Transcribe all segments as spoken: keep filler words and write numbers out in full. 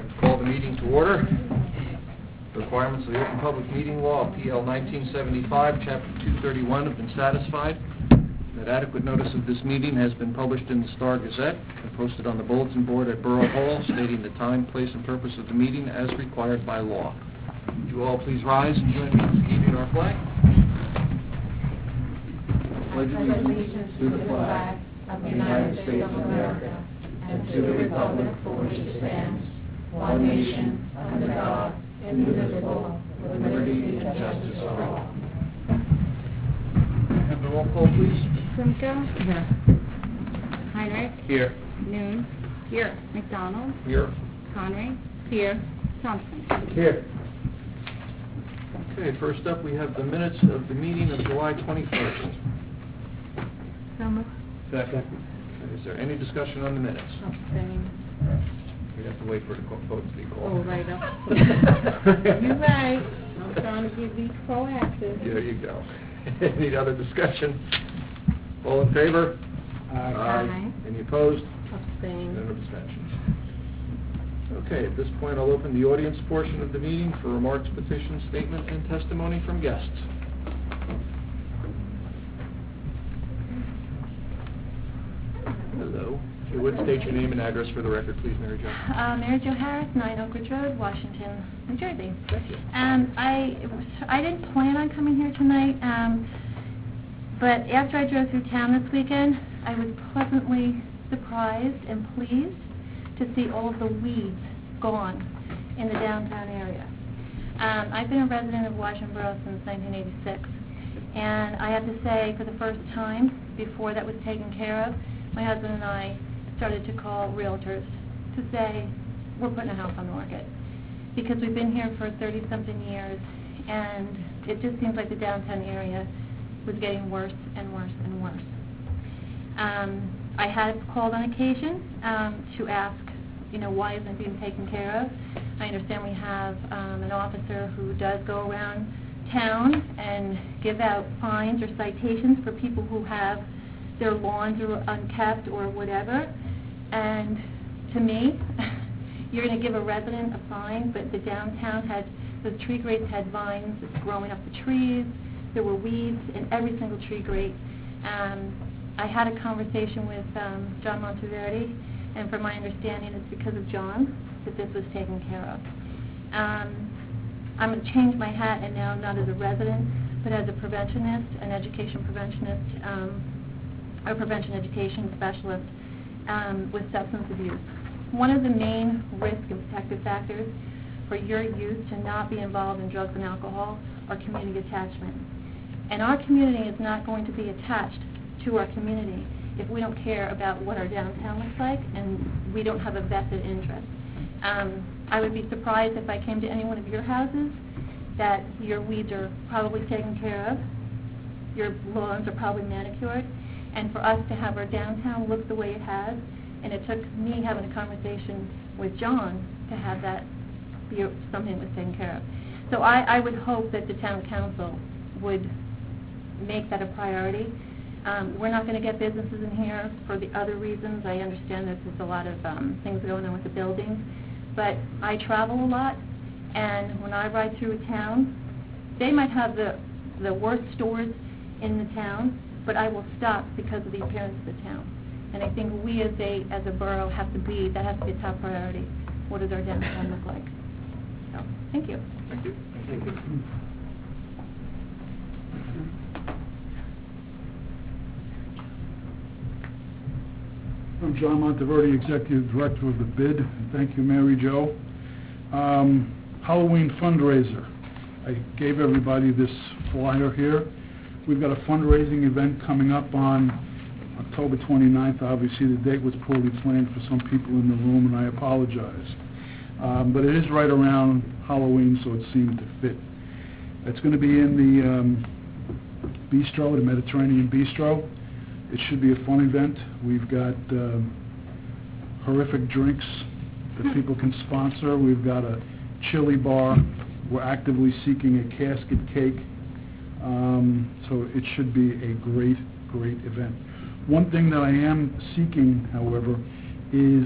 I'd like to call the meeting to order. The requirements of the Open Public Meeting Law, P L nineteen seventy-five, Chapter two thirty-one, have been satisfied. That adequate notice of this meeting has been published in the Star Gazette and posted on the bulletin board at Borough Hall, stating the time, place, and purpose of the meeting as required by law. Would you all please rise and join me in saluting our flag? Pledge allegiance to the flag of the United States of America and to the republic for which it stands, one nation, under God, indivisible, with liberty and justice for all. Have the roll call, please. Simka? Here. Heinrich? Here. Noon? Here. McDonald? Here. Conway? Here. Thompson? Here. Okay, first up we have the minutes of the meeting of July twenty-first. So moved. Second. Okay, is there any discussion on the minutes? Abstain. We have to wait for the co- vote to be called. Oh, right up. You're right. I'm trying to be proactive. There you go. Any other discussion? All in favor? Aye. Aye. Any opposed? Abstain. None abstentions. Okay, at this point I'll open the audience portion of the meeting for remarks, petitions, statements, and testimony from guests. Hello. If you would state your name and address for the record, please, Mary Jo. Uh, Mary Jo Harris, nine Oak Ridge Road, Washington, New Jersey. Thank you. Um, I, I didn't plan on coming here tonight, um, but after I drove through town this weekend, I was pleasantly surprised and pleased to see all of the weeds gone in the downtown area. Um, I've been a resident of Washington Borough since nineteen eighty-six, and I have to say, for the first time, before that was taken care of, my husband and I started to call realtors to say, we're putting a house on the market. Because we've been here for thirty-something years, and it just seems like the downtown area was getting worse and worse and worse. Um, I had called on occasion um, to ask, you know, why isn't it being taken care of? I understand we have um, an officer who does go around town and give out fines or citations for people who have their lawns are unkept or whatever. And to me, you're going to give a resident a fine, but the downtown had, the tree grates had vines growing up the trees. There were weeds in every single tree grate. Um, I had a conversation with um, John Monteverdi, and from my understanding, it's because of John that this was taken care of. Um, I'm going to change my hat, and now not as a resident, but as a preventionist, an education preventionist, um, or prevention education specialist um, with substance abuse. One of the main risk and protective factors for your youth to not be involved in drugs and alcohol are community attachment. And our community is not going to be attached to our community if we don't care about what our downtown looks like and we don't have a vested interest. Um, I would be surprised if I came to any one of your houses that your weeds are probably taken care of, your lawns are probably manicured, and for us to have our downtown look the way it has, and it took me having a conversation with John to have that be something that was taken care of. So I, I would hope that the town council would make that a priority. Um, we're not going to get businesses in here for the other reasons. I understand that there's a lot of um, things going on with the buildings, but I travel a lot, and when I ride through a town, they might have the, the worst stores in the town, but I will stop because of the appearance of the town. And I think we as a as a borough have to be, that has to be a top priority. What does our downtown look like? So, thank you. Thank you. Thank you. I'm John Monteverdi, Executive Director of the B I D. Thank you, Mary Jo. Um, Halloween fundraiser. I gave everybody this flyer here. We've got a fundraising event coming up on October twenty-ninth. Obviously, the date was poorly planned for some people in the room, and I apologize. Um, but it is right around Halloween, so it seemed to fit. It's going to be in the um, bistro, the Mediterranean Bistro. It should be a fun event. We've got um, horrific drinks that people can sponsor. We've got a chili bar. We're actively seeking a casket cake. Um, so it should be a great, great event. One thing that I am seeking, however, is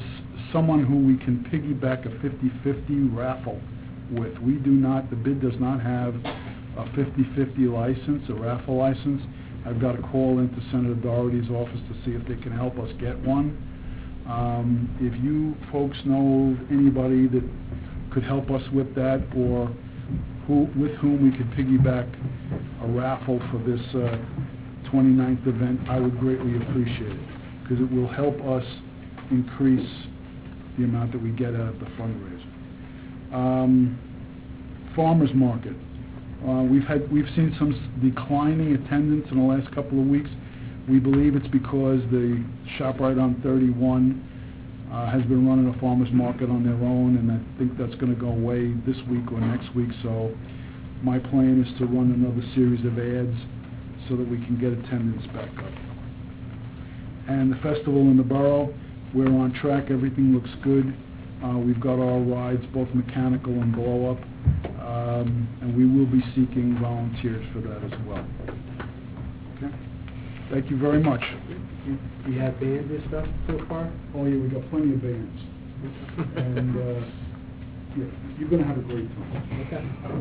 someone who we can piggyback a fifty-fifty raffle with. We do not, the bid does not have a fifty-fifty license, a raffle license. I've got to call into Senator Doherty's office to see if they can help us get one. Um, if you folks know anybody that could help us with that, or who, with whom we could piggyback a raffle for this uh, twenty-ninth event, I would greatly appreciate it, because it will help us increase the amount that we get out of the fundraiser. Um, farmers market. Uh, we've had we've seen some s- declining attendance in the last couple of weeks. We believe it's because the ShopRite on thirty-one uh, has been running a farmers market on their own, and I think that's going to go away this week or next week. So my plan is to run another series of ads so that we can get attendance back up. And the festival in the borough, we're on track. Everything looks good. Uh, we've got our rides, both mechanical and blow-up, um, and we will be seeking volunteers for that as well. Okay? Thank you very much. You have bands and stuff so far? Oh, yeah, we got plenty of bands. And, uh, yeah, you're going to have a great time. Okay.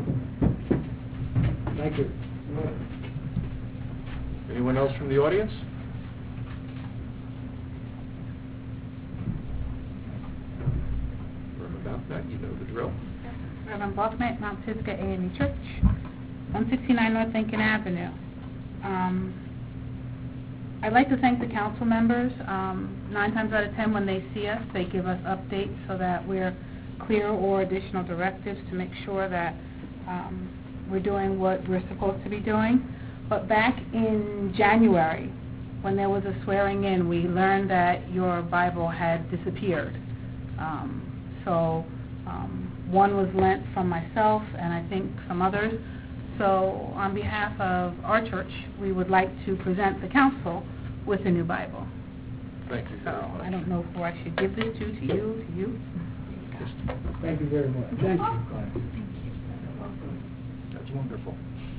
Thank you. Anyone else from the audience? About that, you know the drill. Reverend Buckman, Mount Pisgah A and E Church, one sixty-nine North Lincoln Avenue. Um, I'd like to thank the council members. Um, nine times out of ten, when they see us, they give us updates so that we're clear or additional directives to make sure that um, we're doing what we're supposed to be doing. But back in January, when there was a swearing in, we learned that your Bible had disappeared. Um, So um, one was lent from myself and I think some others. So on behalf of our church, we would like to present the council with a new Bible. Thank you So very much. I don't know who I should give this to, to you, to you. Thank you very much. Thank you. That's wonderful.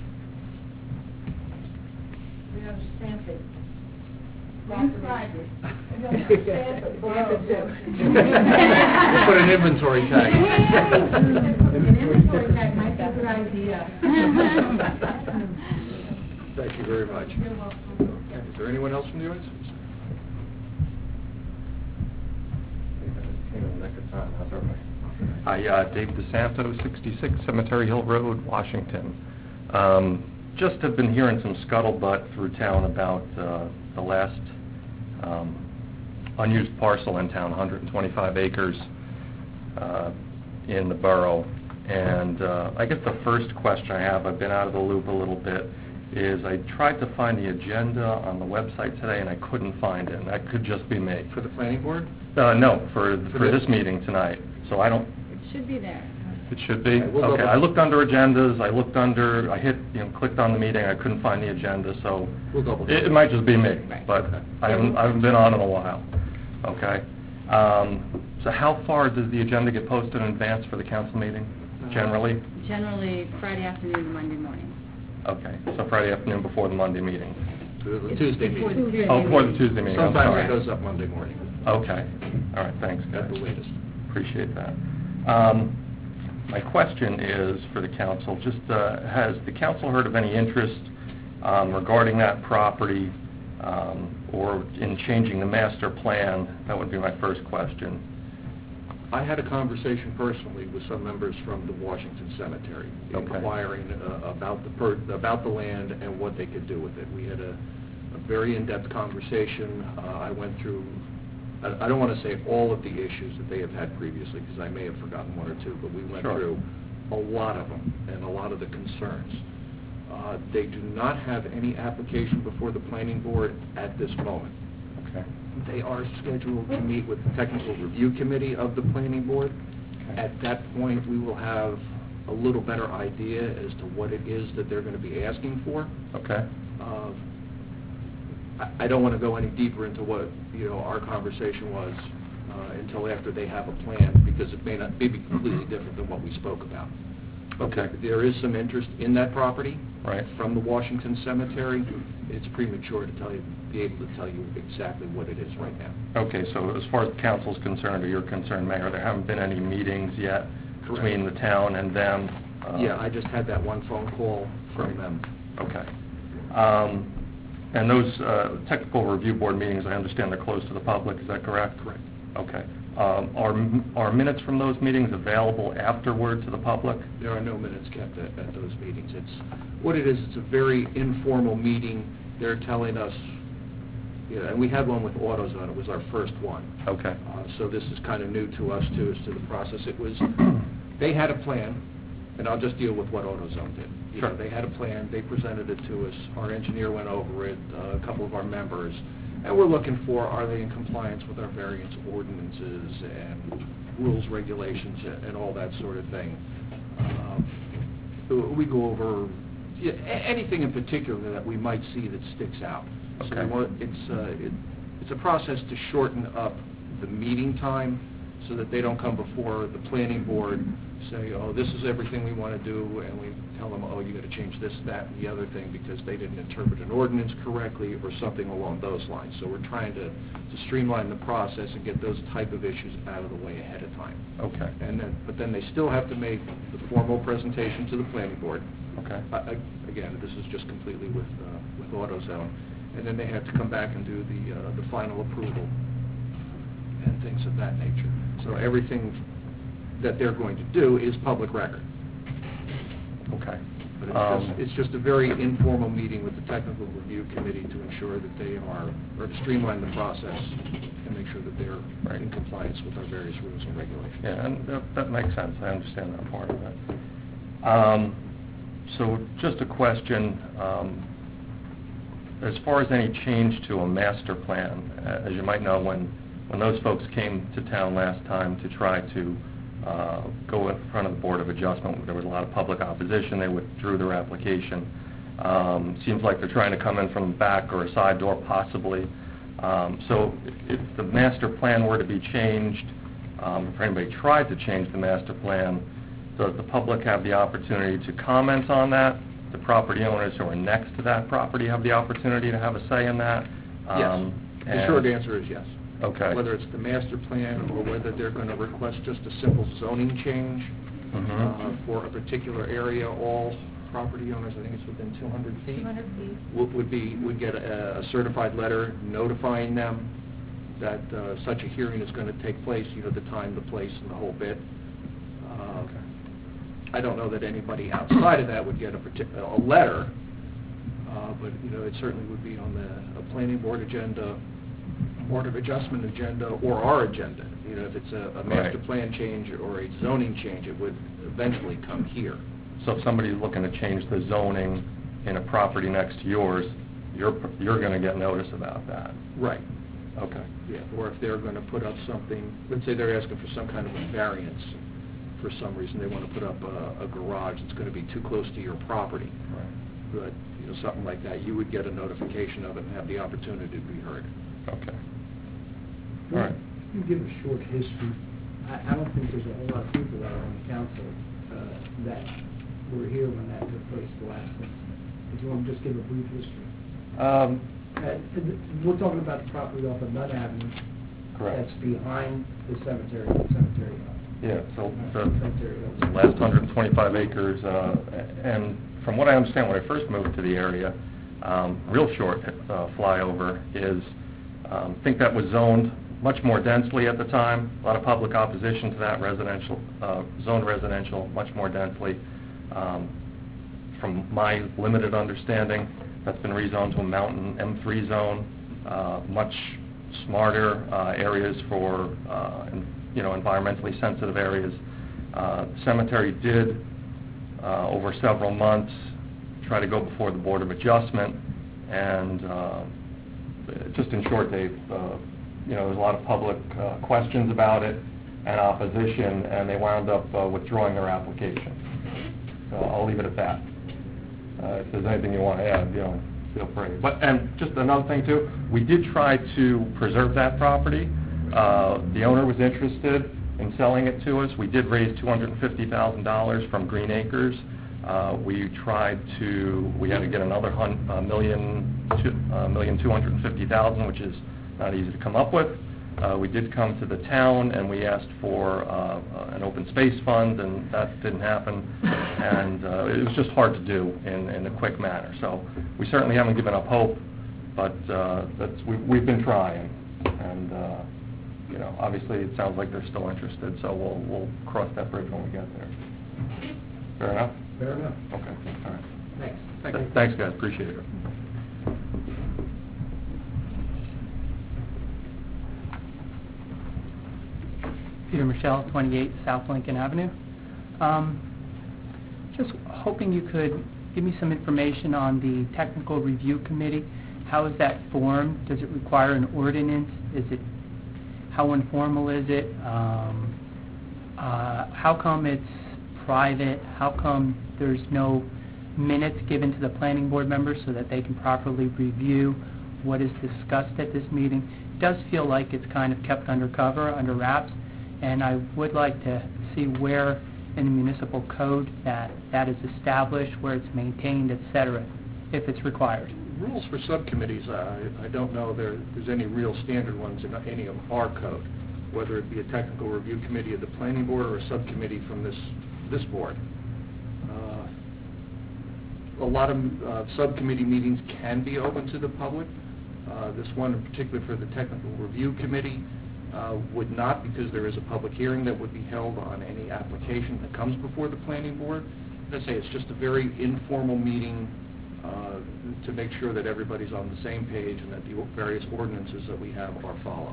We have to stamp it. Put an inventory tag. An inventory tag might be a good idea. Thank you very much. You're welcome. Okay, is there anyone else from the audience? Hi, uh, Dave DeSanto, sixty-six Cemetery Hill Road, Washington. Um, just have been hearing some scuttlebutt through town about uh, the last um, unused parcel in town, one hundred twenty-five acres uh, in the borough. And uh, I guess the first question I have, I've been out of the loop a little bit, is I tried to find the agenda on the website today and I couldn't find it, and that could just be me. For the planning board? Uh, no, for, For for this? this meeting tonight. So I don't, It should be there. it should be? Okay, we'll Okay, double- I looked under agendas, I looked under, I hit, you know, clicked on the meeting, I couldn't find the agenda, so We'll double it, check. it might just be me, Right. but I haven't, I haven't been on in a while, okay? Um, so how far does the agenda get posted in advance for the council meeting, generally? Generally, Friday afternoon and Monday morning. Okay, so Friday afternoon before the Monday meeting. The the Tuesday Before the meeting. Tuesday Oh, before the meeting. Tuesday meeting, I'm Sometimes sorry. it goes up Monday morning, Okay, all right, thanks, guys. at the latest. Appreciate that. Um, My question is for the council, just uh, has the council heard of any interest um, regarding that property um, or in changing the master plan? That would be my first question. I had a conversation personally with some members from the Washington Cemetery, Okay. inquiring uh, about the per, about the land and what they could do with it. We had a, a very in-depth conversation. Uh, I went through, I, I don't want to say all of the issues that they have had previously, because I may have forgotten one or two, but we went Sure. through a lot of them and a lot of the concerns. Uh, they do not have any application before the planning board at this moment. Okay. They are scheduled to meet with the technical review committee of the planning board. Okay. At that point, we will have a little better idea as to what it is that they're going to be asking for. Okay. Uh, I- I don't want to go any deeper into what, you know, our conversation was uh, until after they have a plan, because it may not, may be completely different than what we spoke about. Okay. There is some interest in that property. Right. From the Washington Cemetery. It's premature to tell you, be able to tell you exactly what it is right now. Okay, so as far as the council's concerned, or you're concerned, Mayor, there haven't been any meetings yet Correct. between the town and them? Uh, Yeah, I just had that one phone call from Right. them. Okay. Um, and those uh, technical review board meetings, I understand they're closed to the public, is that correct? Correct. Okay. Um, are, are minutes from those meetings available afterward to the public? There are no minutes kept at, at those meetings. It's, what it is, it's a very informal meeting. They're telling us, you know, and we had one with AutoZone. It was our first one. Okay. Uh, so this is kind of new to us, too, as to the process. It was, they had a plan, and I'll just deal with what AutoZone did. You Sure. know, they had a plan. They presented it to us. Our engineer went over it, uh, a couple of our members. And we're looking for, are they in compliance with our variance ordinances and rules, regulations, and all that sort of thing. Um, we go over yeah, anything in particular that we might see that sticks out. Okay. So we want, it's, uh, it, it's a process to shorten up the meeting time so that they don't come before the planning board, say, oh, this is everything we want to do, and we tell them, oh, you got to change this, that, and the other thing because they didn't interpret an ordinance correctly or something along those lines. So we're trying to, to streamline the process and get those type of issues out of the way ahead of time. Okay. And then, but then they still have to make the formal presentation to the planning board. Okay. Uh, ag- Again, this is just completely with, uh, with AutoZone. And then they have to come back and do the, uh, the final approval and things of that nature. So everything that they're going to do is public record. Okay. But it's Um, just, it's just a very informal meeting with the technical review committee to ensure that they are, or to streamline the process and make sure that they're Right. in compliance with our various rules and regulations. Yeah, and that, that makes sense. I understand that part of it. Um, so just a question, um, as far as any change to a master plan, uh, as you might know, when, when those folks came to town last time to try to uh, go in front of the Board of Adjustment, there was a lot of public opposition. They withdrew their application. Um, seems like they're trying to come in from the back or a side door possibly. Um, so if the master plan were to be changed, um, if anybody tried to change the master plan, does the public have the opportunity to comment on that? The property owners who are next to that property have the opportunity to have a say in that? Yes. Um, The and- short answer is yes. Okay. Whether it's the master plan or whether they're going to request just a simple zoning change Mhm. uh, for a particular area, all property owners, I think it's within two hundred feet, two hundred feet. would would be, would get a a certified letter notifying them that uh, such a hearing is going to take place, you know, the time, the place, and the whole bit. Uh, Okay. I don't know that anybody outside of that would get a particular, a letter, uh, but, you know, it certainly would be on the a planning board agenda, Board of Adjustment agenda, or our agenda. You know, if it's a, a master Right. plan change or a zoning change, it would eventually come here. So if somebody's looking to change the zoning in a property next to yours, you're, you're going to get notice about that? Right. Okay. Yeah, or if they're going to put up something, let's say they're asking for some kind of a variance for some reason, they want to put up a, a garage that's going to be too close to your property. Right. But, you know, something like that, you would get a notification of it and have the opportunity to be heard. Okay. All right. You give a short history. I, I don't think there's a whole lot of people that are on the council uh, that were here when that took place the last time. If you want to just give a brief history. Um, Uh, We're talking about the property off of Nutt Avenue. Correct. That's behind the cemetery, the cemetery. Yeah, so the Cemetery. the last one hundred twenty-five acres, uh, and from what I understand, when I first moved to the area, um, real short uh, flyover is, um, I think that was zoned much more densely at the time, a lot of public opposition to that, residential, uh, zoned residential, much more densely. Um, From my limited understanding, that's been rezoned to a mountain M three zone, uh, much smarter uh, areas for, uh, en- you know, environmentally sensitive areas. Uh, Cemetery did, uh, over several months, try to go before the Board of Adjustment, and uh, just in short, Dave, uh, you know, there's a lot of public uh, questions about it and opposition, and they wound up uh, withdrawing their application. So I'll leave it at that. Uh, if there's anything you want to add, you know, feel free. But, and just another thing too, we did try to preserve that property. Uh, the owner was interested. in selling it to us. We did raise two hundred fifty thousand dollars from Green Acres. Uh, we tried to, we had to get another hun, uh, million, two, uh, million two hundred fifty thousand, which is not easy to come up with. Uh, we did come to the town and we asked for uh, uh, an open space fund, and that didn't happen. And uh, it was just hard to do in, in a quick manner. So we certainly haven't given up hope, but uh, that's, we, we've been trying. And uh, you know, obviously it sounds like they're still interested, so we'll we'll cross that bridge when we get there. Fair enough? Fair enough. Okay, all right. Thanks. Thank you. Thanks, guys, appreciate it. Peter Michelle, twenty-eight South Lincoln Avenue. Um, just hoping you could give me some information on the Technical Review Committee. How is that formed? Does it require an ordinance? Is it, how informal is it? Um, uh, how come it's private? How come there's no minutes given to the planning board members so that they can properly review what is discussed at this meeting? It does feel like it's kind of kept under cover, under wraps, and I would like to see where in the municipal code that that is established, where it's maintained, et cetera, if it's required. Rules for subcommittees, uh, I don't know there, there's any real standard ones in any of our code, whether it be a technical review committee of the planning board or a subcommittee from this this board. Uh, a lot of uh, subcommittee meetings can be open to the public. Uh, this one in particular for the technical review committee uh, would not, because there is a public hearing that would be held on any application that comes before the planning board. As I say, it's just a very informal meeting uh, to make sure that everybody's on the same page and that the various ordinances that we have are followed.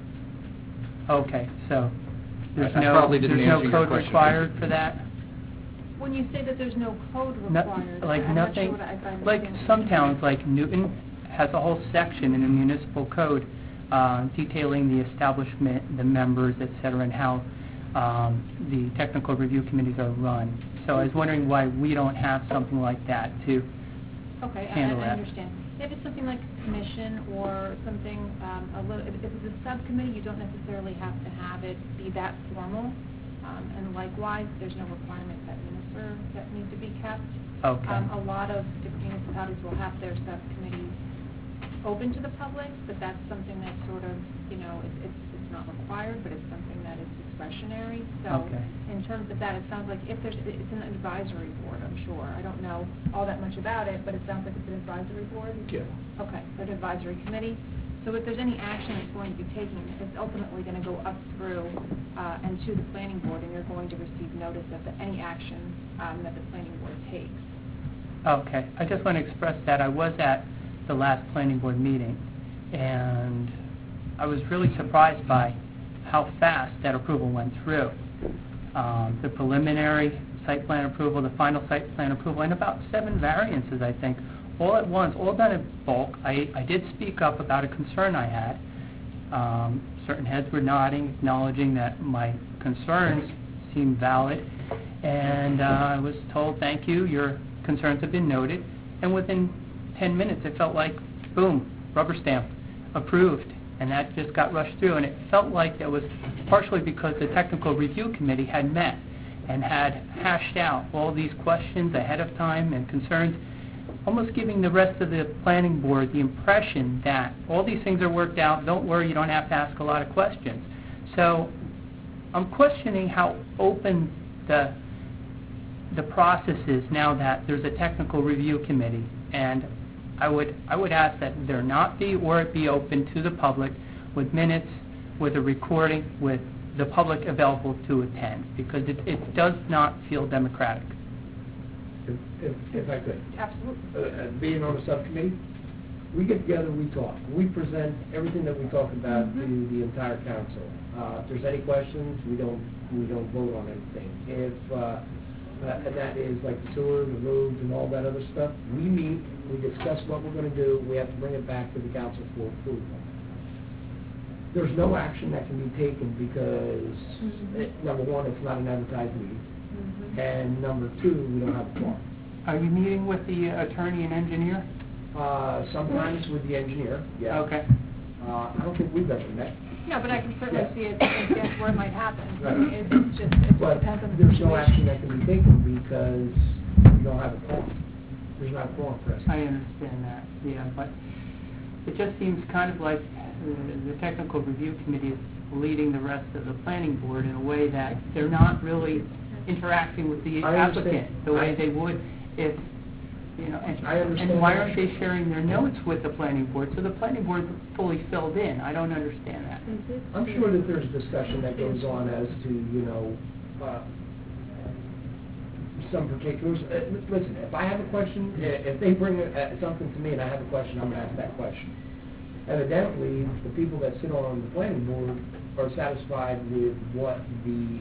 Okay, so there's I- I no, probably didn't there's no answer your code question. required for that? When you say that there's no code No- required, like I'm not sure nothing, what I- if I like understand. some towns, like Newton, has a whole section in the municipal code uh, detailing the establishment, the members, et cetera, and how um, the technical review committees are run. So I was wondering why we don't have something like that to Okay, I, handle I that. understand. If it's something like a commission or something, um, a little, if, if it's a subcommittee, you don't necessarily have to have it be that formal. Um, and likewise, there's no requirement that minutes are, that need to be kept. Okay. Um, a lot of different municipalities will have their subcommittees open to the public, but that's something that's sort of, you know, it, it's, it's not required, but it's something that is discretionary. So Okay. in terms of that, it sounds like if there's, it's an advisory board, I'm sure. I don't know all that much about it, but it sounds like it's an advisory board? Yeah. Okay, an advisory committee. So if there's any action that's going to be taken, it's ultimately going to go up through uh, and to the planning board, and you're going to receive notice of the, any action um, that the planning board takes. Okay, I just want to express that I was at the last planning board meeting, and I was really surprised by how fast that approval went through. Um, the preliminary site plan approval, the final site plan approval, and about seven variances, I think, all at once, all done in bulk. I, I did speak up about a concern I had. Um, certain heads were nodding, acknowledging that my concerns seemed valid, and uh, I was told, thank you, your concerns have been noted, and within ten minutes it felt like, boom, rubber stamp, approved, and that just got rushed through, and it felt like that was partially because the technical review committee had met and had hashed out all these questions ahead of time and concerns, almost giving the rest of the planning board the impression that all these things are worked out, don't worry, you don't have to ask a lot of questions. So I'm questioning how open the the process is now that there's a technical review committee, and I would I would ask that there not be, or it be open to the public with minutes, with a recording, with the public available to attend, because it, it does not feel democratic. If, if, if I could. Absolutely. Uh, uh, being on a subcommittee, we get together, we talk. We present everything that we talk about to the entire council. Uh, if there's any questions, we don't, we don't vote on anything. If, uh, uh, and that is like the sewer, the roads, and all that other stuff, we meet, we discuss what we're gonna do, we have to bring it back to the council for approval. There's no action that can be taken because, Mhm. it, number one, it's not an advertised meeting, Mhm. and number two, we don't have a quorum. Are you meeting with the attorney and engineer? Uh, sometimes with the engineer, yeah. Okay. Uh, I don't think we've ever met. No, but I can certainly Yeah. see it, and guess where it might happen. Right. It- It's just, it just But depends on the there's no action situation. that can be taken because you don't have a quorum. There's not a quorum present. I understand that, yeah, but it just seems kind of like uh, the technical review committee is leading the rest of the planning board in a way that they're not really interacting with the I understand. applicant the way I- they would if, you know, and, I understand and why that. aren't they sharing their notes with the planning board, so the planning board's fully filled in? I don't understand that. I'm sure that there's discussion that goes on as to, you know, uh, some particulars. Uh, li- Listen, if I have a question, i- if they bring uh, something to me and I have a question, I'm gonna ask that question. Evidently, the people that sit on the planning board are satisfied with what the,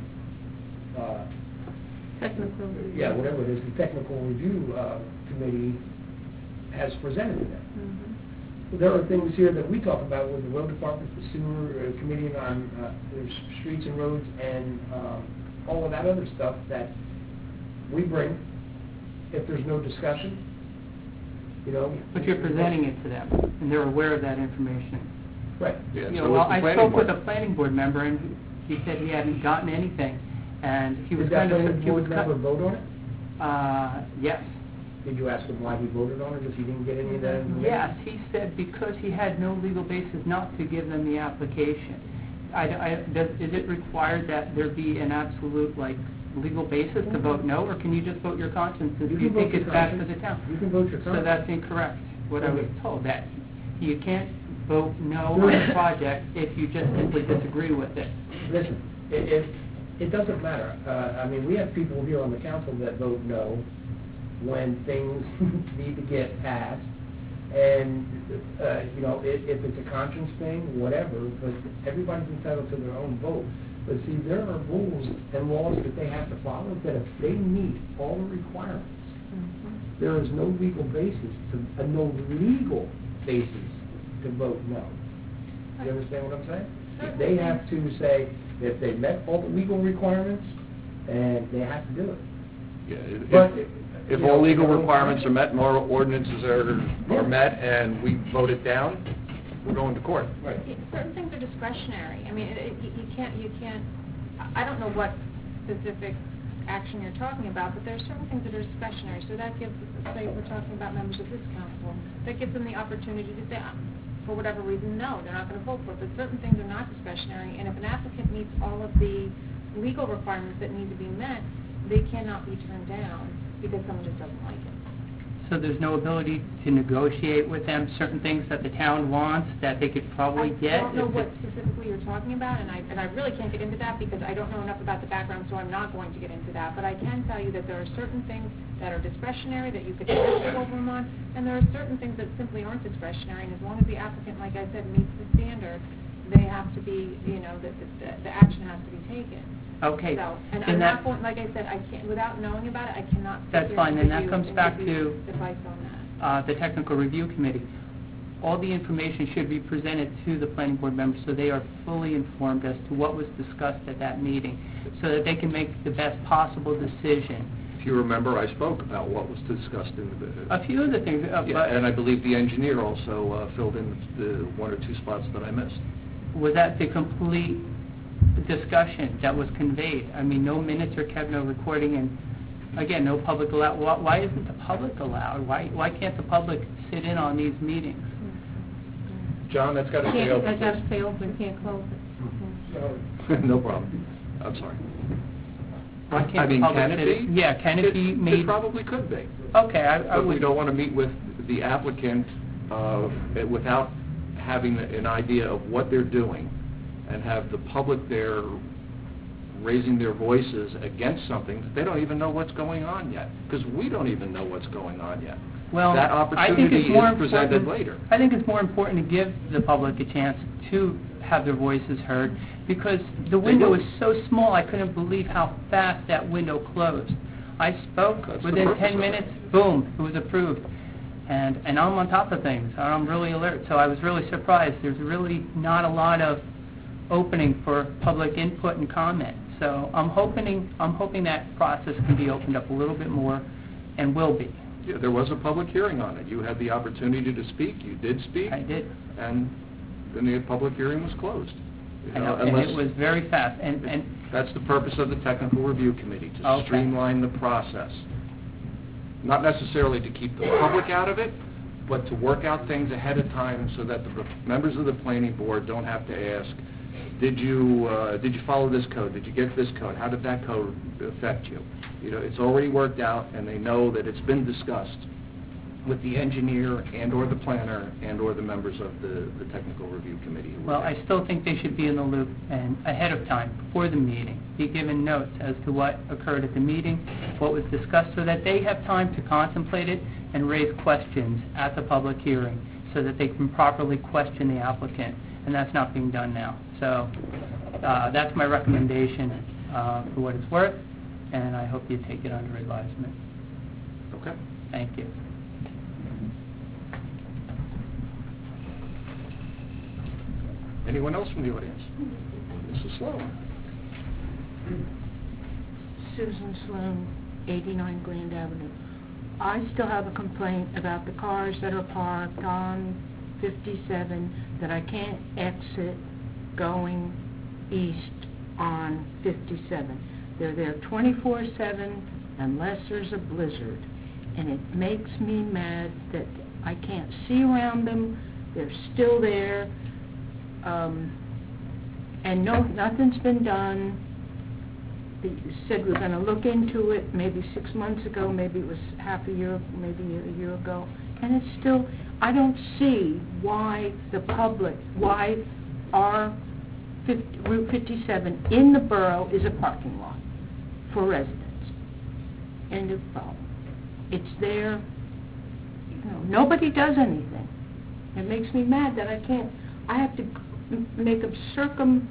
uh, Technical. yeah, whatever it is, the technical review uh, committee has presented to them. Mhm. There are things here that we talk about with the road department, the sewer uh, committee on uh, there's streets and roads, and um, all of that other stuff that we bring. If there's no discussion, you know. But you're presenting it to them, and they're aware of that information. Right. Yeah, You so know, is well, the I planning spoke with board. a planning board member, and he said he hadn't gotten anything, and he was Did that kind of... planning he was board ki- member vote on it? Uh, yes. Did you ask him why he voted on it, if he didn't get any of that information? Yes, he said because he had no legal basis not to give them the application. I, I, does, is it required that there be an absolute, like, legal basis to vote no, or can you just vote your conscience if You you can vote think your it's bad for conscience. the town? You can vote your So conscience. that's incorrect, what I was Okay. told, that you can't vote no on a project if you just simply disagree with it. Listen, i- if, it doesn't matter. Uh, I mean, we have people here on the council that vote no when things need to get passed. And, uh, you know, if, if it's a conscience thing, whatever, but everybody's entitled to their own vote. But see, there are rules and laws that they have to follow, that if they meet all the requirements, there is no legal basis to, uh, no legal basis to vote no. You understand what I'm saying? They have to say, if they met all the legal requirements, and they have to do it. Yeah, if- But, if, you if know, all legal their own requirements are conscience. met and our ordinances are, are met and we vote it down, we're going to court. Right. Certain things are discretionary. I mean, it, it, you can't, you can't, I don't know what specific action you're talking about, but there are certain things that are discretionary. So that gives, say, we're talking about members of this council, that gives them the opportunity to say, uh, for whatever reason, no, they're not going to vote for it. But certain things are not discretionary, and if an applicant meets all of the legal requirements that need to be met, they cannot be turned down because someone just doesn't like it. So there's no ability to negotiate with them certain things that the town wants that they could probably get? I don't know if what it- specifically you're talking about, and I, and I really can't get into that because I don't know enough about the background, so I'm not going to get into that. But I can tell you that there are certain things that are discretionary that you could negotiate over them on, and there are certain things that simply aren't discretionary, and as long as the applicant, like I said, meets the standard, they have to be, you know, the, the, the action has to be taken. Okay. So, and then I'm that- not going, like I said, I can't, without knowing about it, I cannot sit That's here fine, and then give that you- comes and back give you to- advice on that. uh, the technical review committee. All the information should be presented to the planning board members so they are fully informed as to what was discussed at that meeting, so that they can make the best possible decision. If you remember, I spoke about what was discussed in the... A few of the things, uh, Yeah, but and I believe the engineer also uh, filled in the one or two spots that I missed. was that the complete discussion that was conveyed? I mean, no minutes are kept, no recording, and again, no public allowed. Why, why isn't the public allowed? Why, why can't the public sit in on these meetings? John, that's got to stay Can't, open. I gotta stay open, can't close it. So, No problem. I'm sorry. Why I can't the mean, public can sit it in- be? Yeah, can it be made? It probably could be. Okay, I, I But we would... don't want to meet with the applicant uh, without having an idea of what they're doing and have the public there raising their voices against something that they don't even know what's going on yet, because we don't even know what's going on yet. Well, That I think opportunity it's more is presented important- later. I think it's more important to give the public a chance to have their voices heard, because the window will. is so small, I couldn't believe how fast that window closed. I spoke, That's the within purpose ten of it. minutes, boom, it was approved. And, and I'm on top of things, and I'm really alert, so I was really surprised. There's really not a lot of opening for public input and comment. So I'm hoping, I'm hoping that process can be opened up a little bit more, and will be. Yeah, there was a public hearing on it. You had the opportunity to speak, you did speak, I did. and then the public hearing was closed. You I know, know, and unless- it was very fast, and, and, That's the purpose of the technical review committee, to Okay. streamline the process. Not necessarily to keep the public out of it, but to work out things ahead of time so that the members of the planning board don't have to ask, did you, uh, did you follow this code? Did you get this code? How did that code affect you? You know, it's already worked out, and they know that it's been discussed with the engineer and/or the planner and/or the members of the, the technical review committee. who were well, there. I still think they should be in the loop and ahead of time, before the meeting, be given notes as to what occurred at the meeting, what was discussed, so that they have time to contemplate it and raise questions at the public hearing, so that they can properly question the applicant, and that's not being done now. So, uh, that's my recommendation, uh, for what it's worth, and I hope you take it under advisement. Okay. Thank you. Anyone else from the audience? Missus Sloan? Susan Sloan, eighty-nine Grand Avenue. I still have a complaint about the cars that are parked on fifty-seven, that I can't exit going east on fifty-seven. They're there twenty-four seven unless there's a blizzard. And it makes me mad that I can't see around them. They're still there. Um, and no, nothing's been done. They said we're going to look into it maybe six months ago, maybe it was half a year, maybe a year ago. And it's still, I don't see why the public, why our fifty, Route fifty-seven in the borough is a parking lot for residents. End of problem. It's there, you know, nobody does anything. It makes me mad that I can't, I have to m- make a circumvent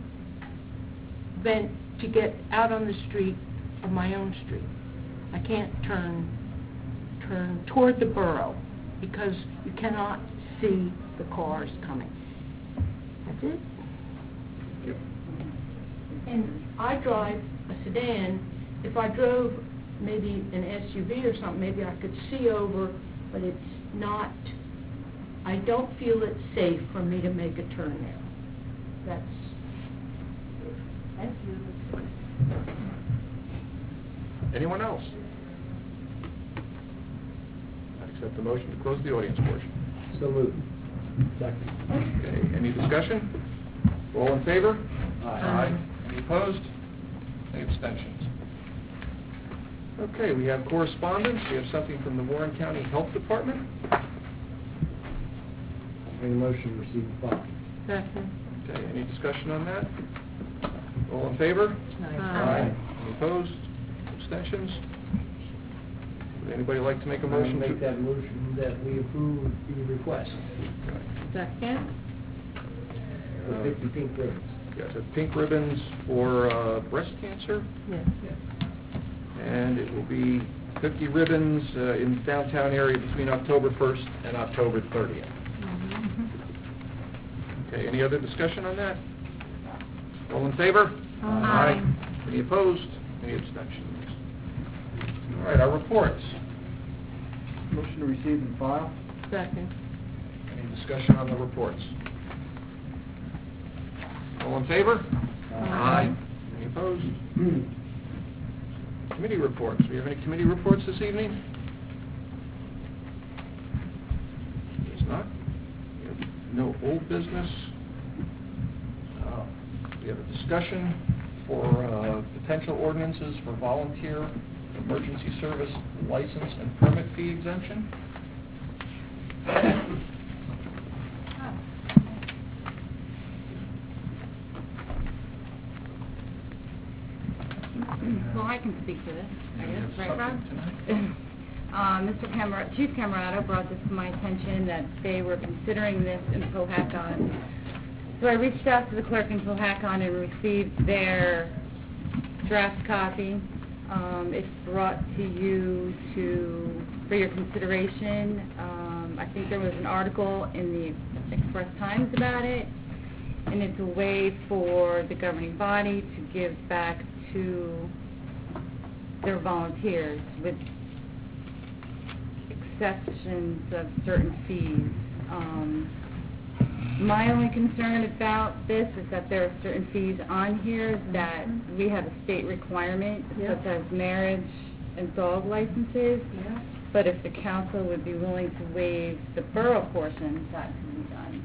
to get out on the street of my own street. I can't turn, turn toward the borough because you cannot see the cars coming. That's it. Yep. And I drive a sedan. If I drove maybe an S U V or something, maybe I could see over, but it's not, I don't feel it's safe for me to make a turn there. That's, that's you. Anyone else? I accept the motion to close the audience portion. So moved. Second. Okay, any discussion? All in favor? Aye. Any opposed? Any abstentions? Okay, we have correspondence. We have something from the Warren County Health Department. Make a motion to receive and file. Second. Okay, any discussion on that? All in favor? Aye. Any opposed? Abstentions? Would anybody like to make a I'll motion to... make that motion that we approve the request Second. for fifty pink ribbons. Yes, uh, pink ribbons for uh, breast cancer, Yes. and it will be fifty ribbons uh, in the downtown area between October first and October thirtieth. Okay, any other discussion on that? All in favor? Aye. Any opposed? Any abstentions? All right, our reports. Motion to receive and file. Second. Any discussion on the reports? All in favor? Aye. Any opposed? Committee reports. Do we have any committee reports this evening? There's not. We have no old business. Uh, We have a discussion for uh, potential ordinances for volunteer emergency service license and permit fee exemption. Well, I can speak to this, I We have guess, right, Rob? something tonight? Uh, Mister Camar- Chief Camerata brought this to my attention, that they were considering this in Cohacon. So I reached out to the clerk in Cohacon and received their draft copy. Um, it's brought to you to, for your consideration. Um, I think there was an article in the Express Times about it, and it's a way for the governing body to give back to their volunteers with exceptions of certain fees. Um, My only concern about this is that there are certain fees on here that we have a state requirement, Yeah. such as marriage and dog licenses. Yeah. But if the council would be willing to waive the borough portion, that can be done.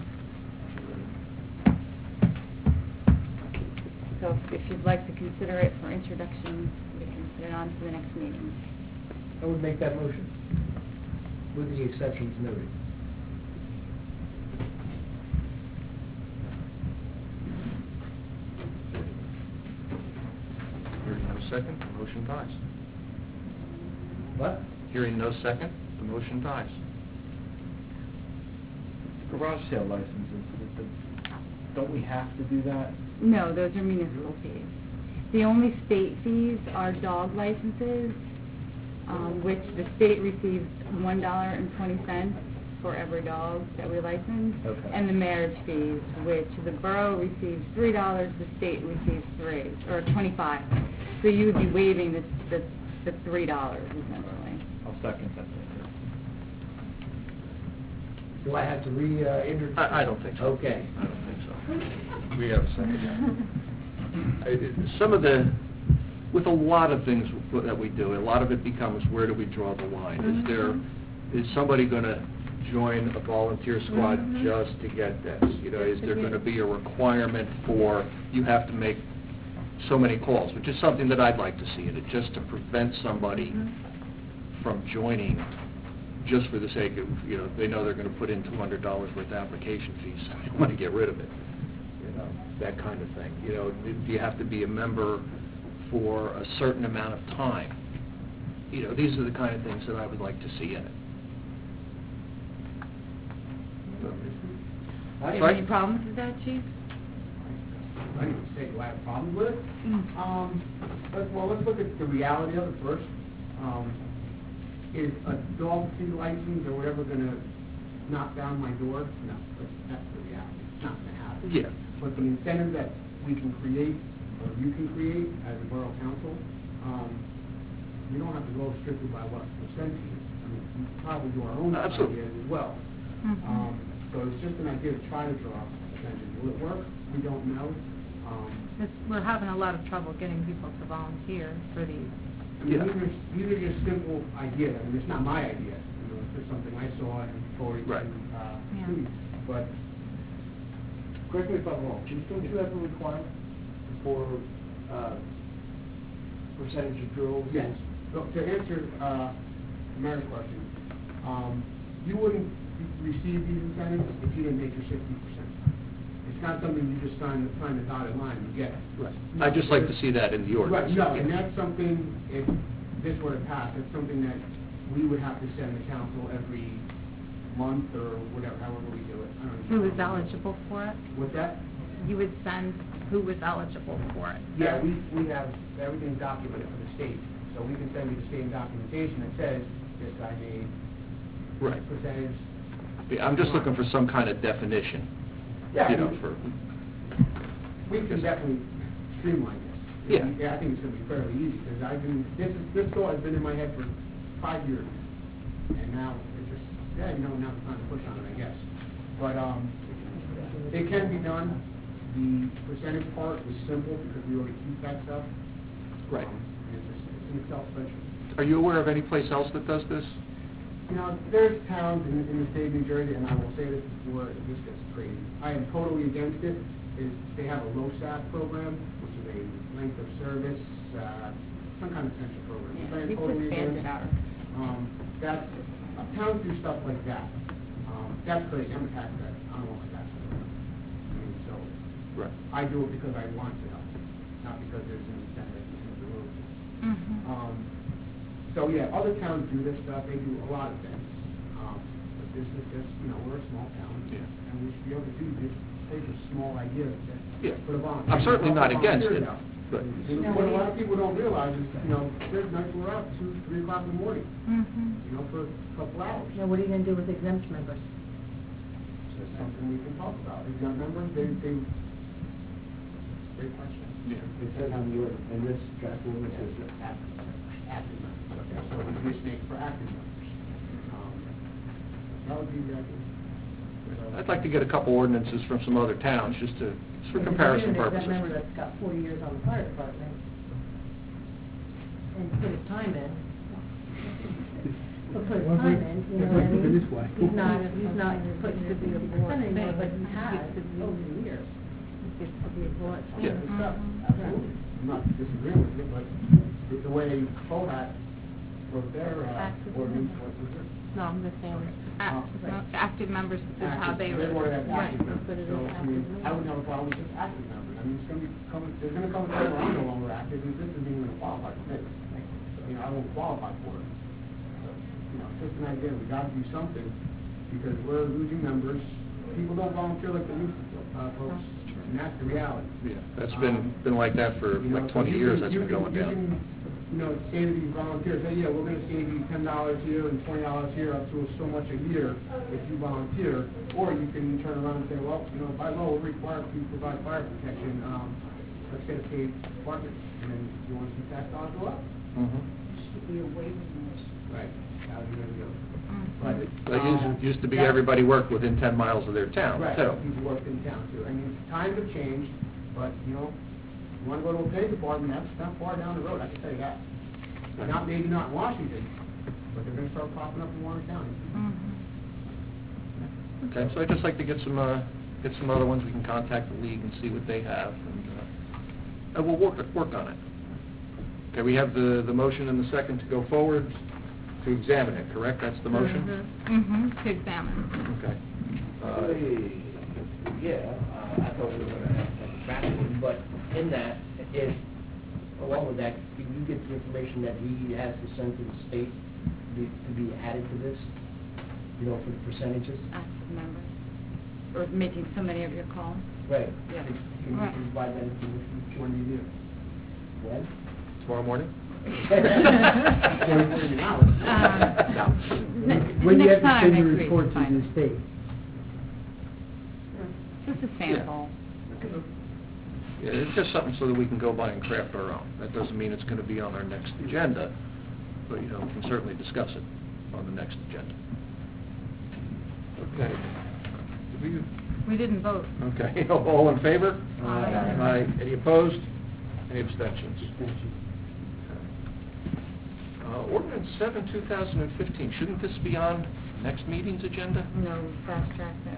So if you'd like to consider it for introduction, we can put it on to the next meeting. I would make that motion, with the exceptions noted. Hearing no second, the motion dies. What? Hearing no second, the motion dies. Garage sale licenses, is the- don't we have to do that? No, those are municipal fees. The only state fees are dog licenses, um, which the state receives one dollar and twenty cents for every dog that we license. Okay. And the marriage fees, which the borough receives three dollars, the state receives three, or twenty-five. So you would be waiving the, the, the three dollars essentially. I'll second that. Do I have to re, uh, introduce? I, I don't think so. Okay. I don't think so. We have a second. I- it- Some of the, with a lot of things that we do, a lot of it becomes, where do we draw the line? Is there, is somebody going to join a volunteer squad just to get this? You know, is there going to be a requirement for, you have to make so many calls, which is something that I'd like to see in it, just to prevent somebody from joining just for the sake of, you know, they know they're going to put in two hundred dollars worth of application fees, so they want to get rid of it, you know, that kind of thing. You know, do do you have to be a member for a certain amount of time? You know, these are the kind of things that I would like to see in it. I Do you have any problems with that, Chief? I didn't say do I have a problem with it. Um, but, well, let's look at the reality of it first. Um, is a dog fee license or whatever gonna knock down my door? No, that's, that's the reality. It's not gonna happen. Yeah. But the incentive that we can create, or you can create as a borough council, um, you don't have to go strictly by what percent is. I mean, we can probably do our own Absolutely. ideas as well. Um, so it's just an idea to try to draw attention. Will it work? We don't know. Um, It's, we're having a lot of trouble getting people to volunteer for these. I mean, Yeah. these are, these are just simple ideas. I mean, it's not my idea. You know, it's just something I saw and forwarded to, Right. uh, Yeah. Steve. But, Correct me if I'm wrong, Chief, don't you have a requirement for, uh, percentage of girls? yes, so to answer, uh, Mary's question, um, you wouldn't re- receive these incentives if you didn't make your sixty percent. It's not something you just sign, sign the dotted line and get. Right. I'd just like to see that in the ordinance. Right, no, and that's something, if this were to pass, that's something that we would have to send the council every month or whatever, however we do it. I don't know. Who is eligible for it? What's that? You would send who was eligible for it. Yeah, we, we have, everything's documented for the state, so we can send you the state documentation that says this guy made Right. percentage. Yeah, I'm just looking for some kind of definition, Yeah, you know, we- for, We can definitely streamline this. Yeah. Yeah, I think it's gonna be fairly easy, because I've been, this is, this thought has been in my head for five years. And now, it's just, yeah, you know, now it's time to push on it, I guess. But, um, it can be done. The percentage part is simple, because we already keep that stuff. Right. Um, and it's just, it's an Excel spreadsheet. Are you aware of any place else that does this? You know, there's towns in, in the state of New Jersey, and I will say this before this gets crazy. I am totally against it, is they have a low S A P program, which is a length of service, uh, some kind of pension program. Yeah, I am we totally expanded against. ours. Um, that's, uh, towns do stuff like that. Um, that's crazy, I'm a tax cut, I don't want my tax cut. I mean, so, Right. I do it because I want to help, not because there's an incentive in the room. Mm-hmm. Um, so yeah, other towns do this stuff, they do a lot of things. Um, but this is just, you know, we're a small town. Yeah. And we should be able to do this, take a small idea and say, Yeah. put a volunteer. I'm certainly not against it, volunteers out. but, And what a lot of people don't realize is, you know, there's nights we're out two, three o'clock in the morning, Mm-hmm. you know, for a couple hours. Now, what are you gonna do with exempt members? So it's something we can talk about. Exempt members, they, they, great question. yeah. It says on the order, in this draft ordinance, it says Active, active members, okay, so we just make for active members. Um, That would be the idea. I'd like to get a couple ordinances from some other towns, just to, just for comparison purposes. There's that member that's got forty years on the fire department and put his time in. He'll put his Well, time we- in, you if know we what I look at mean? it this way. He's not, he's not putting to be a percent anymore, but he has over the years. Yeah. Absolutely. I'm not disagreeing with you, but the- the way Kohat wrote their uh, ordinance, what was it? No, I'm just saying. Act- Active members, this is how they Active- were. They wanted to have active Right, members, but it so, is I mean, active I wouldn't have a problem with just active members. I mean, it's gonna be coming, there's gonna come a time where I'm no longer active, and this isn't even qualified for this. You know, I won't qualify for it. You know, it's just an idea, we gotta do something, because we're losing members. People don't volunteer like they used to, uh, folks, and that's the reality. Yeah, that's been, been like that for You know, like so twenty you years, can- that's you been can- going you down. can, You know, say to these volunteers, say, yeah, we're gonna save you ten dollars here and twenty dollars here, up to so much a year if you volunteer. Or you can turn around and say, well, you know, by law, we're required to provide fire protection, um, let's get a paid department, and then you want to see tax dollars go up? Mhm. Should be a waiver list. Right, that was the way to go. Mm. But, It um, used, used to be that- everybody worked within ten miles of their town, Right, too. people work in town too. I mean, times have changed, but, you know, you wanna go to a paid department, that's not far down the road, I can tell you that. Not, maybe not in Washington, but they're gonna start popping up in Warren County. Mhm. Okay, so I'd just like to get some, uh, get some other ones, we can contact the league and see what they have, and, uh, and we'll work, work on it. Okay, we have the, the motion and the second to go forward, to examine it, correct? That's the motion? Mm-hmm, to examine. Okay. Uh, Hey, Yeah, uh, I thought we were gonna have a traffic one, but in that, if, along with that, can you get the information that he has to send to the state be- to be added to this, you know, for the percentages? Active members, or making so many of your calls. Right. Yeah. Can can Right. you provide that information? When do you do? When? Tomorrow morning? Twenty-four hours. Um, ne- When do you have next to time, send next your week, report to fine. the state? Just a sample. Yeah, it's just something so that we can go by and craft our own. That doesn't mean it's gonna be on our next agenda, but, you know, we can certainly discuss it on the next agenda. Okay. Did we- We didn't vote. Okay, all in favor? Aye. Aye. Any opposed? Any abstentions? Uh, ordinance seven, two thousand fifteen, shouldn't this be on next meeting's agenda? No, fast track it.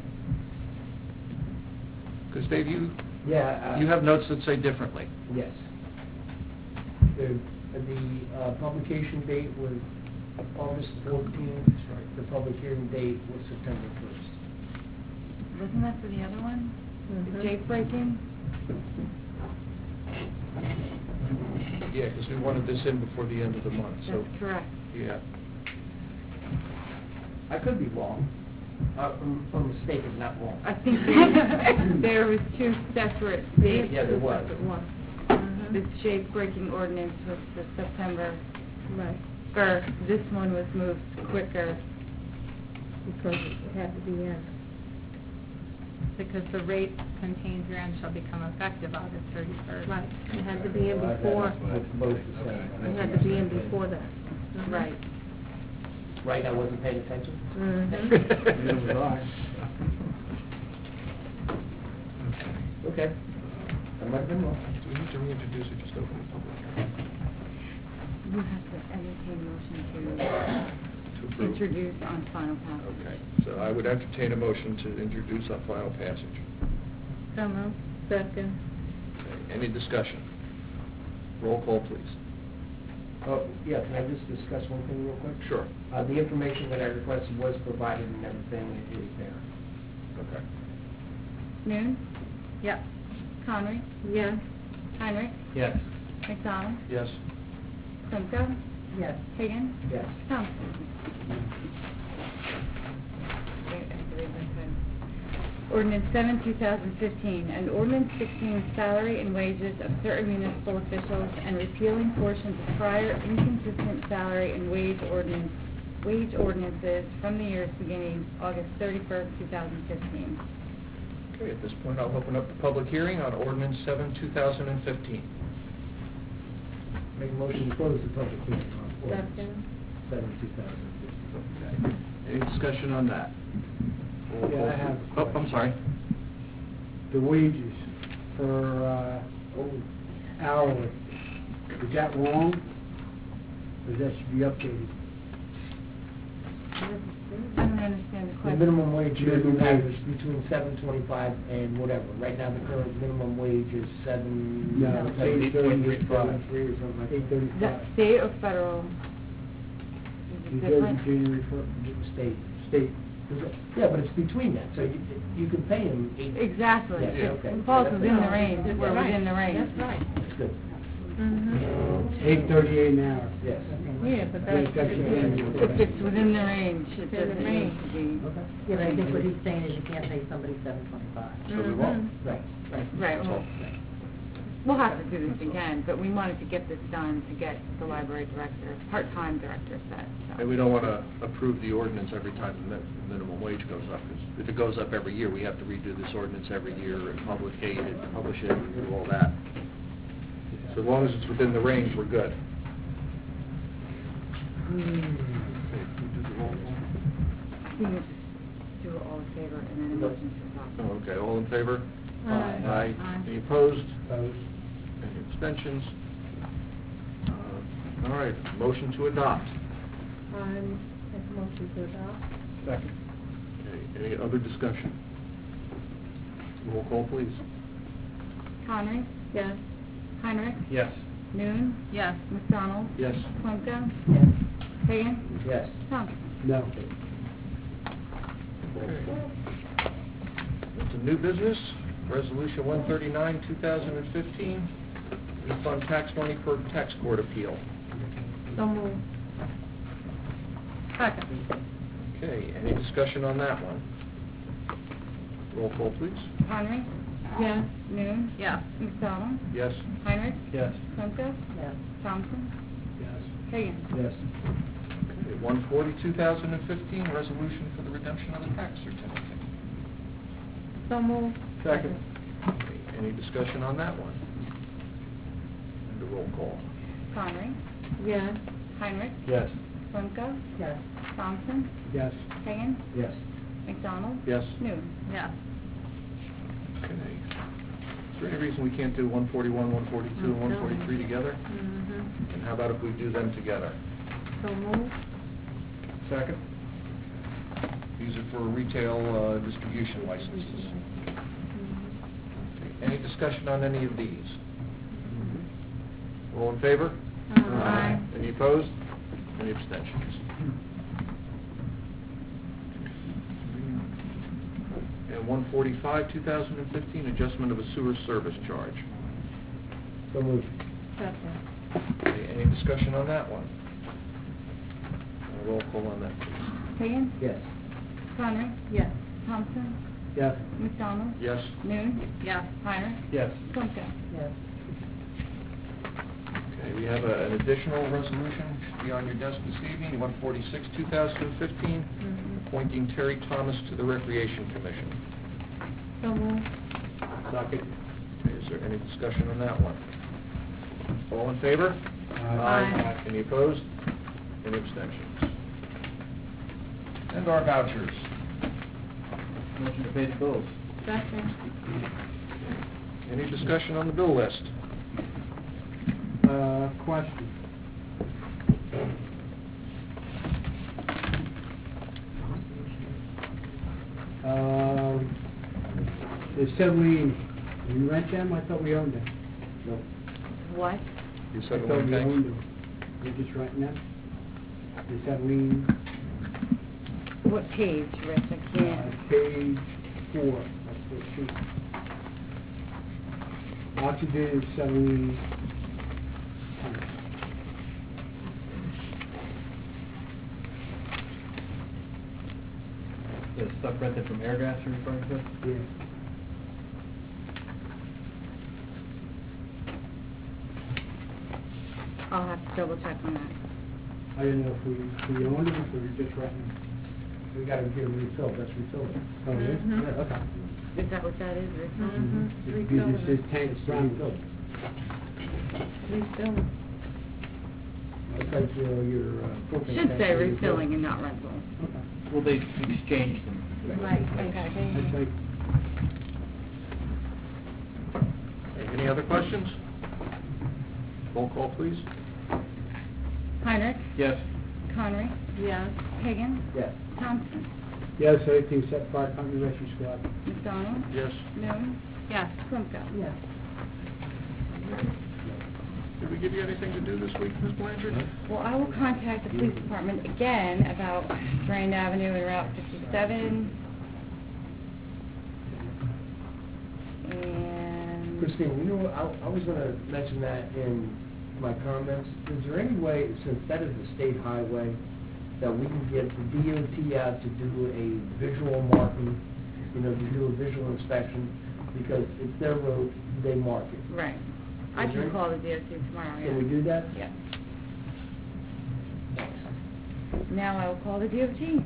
Because Dave, you, Yeah. uh, you have notes that say differently. Yes. The, the, uh, publication date was August fourteenth. The public hearing date was September first. Wasn't that for the other one? The Mhm. Jake breaking? Yeah, because we wanted this in before the end of the month, so, That's correct. yeah. I could be wrong, uh, from, from mistaken, not wrong. I think there, there was two separate dates. Yeah, there was. One. This Jake breaking ordinance was the September Right, first. This one was moved quicker. because it had to be in. Because the rate contained herein shall become effective August thirty-first. Right, it had to be in before, It's both the same. it had to be in before that. Right. Right, I wasn't paying attention? Mhm. Neither was I. Okay. I might have been wrong. Do we need to reintroduce it, just open the public hearing? You have to entertain motion To to approve? introduce on final passage. Okay, so I would entertain a motion to introduce on final passage. So moved. Second. Okay, any discussion? Roll call, please. Oh, yeah, can I just discuss one thing real quick? Sure. Uh, the information that I requested was provided and everything is there. Okay. Noon, Yep. Conry, Yes. Heinrich, Yes. McDonald, Yes. Simco, Yes. Higgins, Yes. Thompson. Wait, I believe I said. Ordinance seven, two thousand fifteen, and ordinance fixing salary and wages of certain municipal officials and repealing portions of prior inconsistent salary and wage ordinance, wage ordinances from the years beginning August thirty-first, two thousand fifteen. Okay, at this point, I'll open up the public hearing on ordinance seven, two thousand fifteen. Make a motion to close the public hearing on ordinance Second. seven, two thousand fifteen. Okay. Any discussion on that? Roll Yeah, call, I have a please. Oh, I'm question. sorry. The wages for, uh, oh, hourly, is that wrong? Or that should be updated? I don't understand the The question. minimum wage here you Minimum have wage. is between seven twenty-five and whatever. Right now, the current minimum wage is seven... No, No. it's eight thirty, Seven three or something like eight that. Is that thirty-five. state or federal? Is New it Jersey, different? January first, State. state. Yeah, but it's between that, so you, you can pay him eight... Exactly. Yeah, okay. It falls within the That's range, right. we're That's within the right. range. That's right. That's good. Eight thirty-eight an hour. Yes. Yeah, but Yeah, that's, that's the If it's within the range, it It's in the doesn't need range. to be. Okay. Yeah, but I think what he's saying is you can't pay somebody seven twenty-five. So we won't. Right, right. Right, That's well, all. we'll have to do this again, but we wanted to get this done to get the library director, part-time director set, so. And we don't want to approve the ordinance every time the mi- minimum wage goes up, 'cause if it goes up every year, we have to redo this ordinance every year and publicate it, publish it, and do all that. So as long as it's within the range, we're good. Okay, can we do the roll call? We can just do it all in favor and then a motion to adopt. Oh, okay, all in favor? Aye. Aye. Aye. Any opposed? Opposed? Any abstentions? Uh, All right, motion to adopt. Um, make a motion to adopt. Second. Okay, any other discussion? Roll call, please. Connery? Yes. Heinrich? Yes. Noon? yes. McDonald? Yes. Plumka? Yes. Hagan? Yes. Thompson? No. It's a new business, Resolution one thirty-nine, two thousand fifteen, refund tax money for tax court appeal. So moved. Second. Okay, any discussion on that one? Roll call, please. Connery? Yes. Noon? yes. McDonald? Yes? Heinrich? Yes. Plumka? Yes. Thompson? Yes. Hagan? Yes. Okay, one forty, two thousand fifteen, resolution for the redemption of the tax certificate. So moved. Second. Okay, any discussion on that one? And a roll call. Connery? Yes. Heinrich? Yes. Plumka? Yes. Thompson? Yes. Hagan? Yes. McDonald? Yes? Noon? Yes. Okay. Is there any reason we can't do one forty-one, one forty-two, and one forty-three together? Mm-hmm. And how about if we do them together? So moved. Second. These are for retail uh, distribution licenses. Okay, any discussion on any of these? All in favor? Aye. Any opposed? Any abstentions? And one forty-five, two thousand fifteen, adjustment of a sewer service charge. So moved. Second. Okay, any discussion on that one? Uh, Roll call on that, please. Hagan? Yes. Connery? Yes. Thompson? Yes. McDonald? Yes? Noon? yes. Heinrich? Yes. Plumka? Yes. Okay, we have a- an additional resolution, should be on your desk this evening, one forty-six, two thousand fifteen, Mhm. appointing Terry Thomas to the Recreation Commission. So moved. Second. Okay, is there any discussion on that one? All in favor? Aye. Any opposed? Any abstentions? And our vouchers. Motion to pay the bills. Second. Any discussion on the bill list? Uh, question. Um, the seven, you rent them? I thought we owned them. No. What? You I said the thought one we owned thing? them. You're just renting them? The seven, What page, Rich? I uh, can't. page four, that's the sheet. Auction bid is seven, The stuff rented from Airgas you're referring to? yeah. I'll have to double check on that. I didn't know if we, if we owned them, or if we were just renting them. We gotta get them refilled, that's refilled. Oh, it is? Mhm. Yeah, okay. Is that what that is, Rich? Mhm. It Refill it says them. tanks brown. Refilled. Refill them. It's like your, your uh, propane Should tank say is refilled. refilling and not rental. Okay. Well, they exchanged them. Right, I'd say, Any other questions? Roll call, please. Heinrich, Yes. Connery, Yes. Higgins, Yes. Thompson, yes, eighteen set fire company rescue squad. McDonald, Yes. Moon, Yes. Plumka. Yes. Did we give you anything to do this week, Miz Blanchard? Well, I will contact the police department again about Grand Avenue and Route fifty-seven. And... Christine, you know, what, I, I was gonna mention that in my comments. Is there any way, since that is a state highway, that we can get the D O T out to do a visual marking, you know, to do a visual inspection? Because it's their road, they mark it. Right. I Is there- can call the D O T tomorrow, yeah. Can we do that? Yeah. Now I will call the D O T.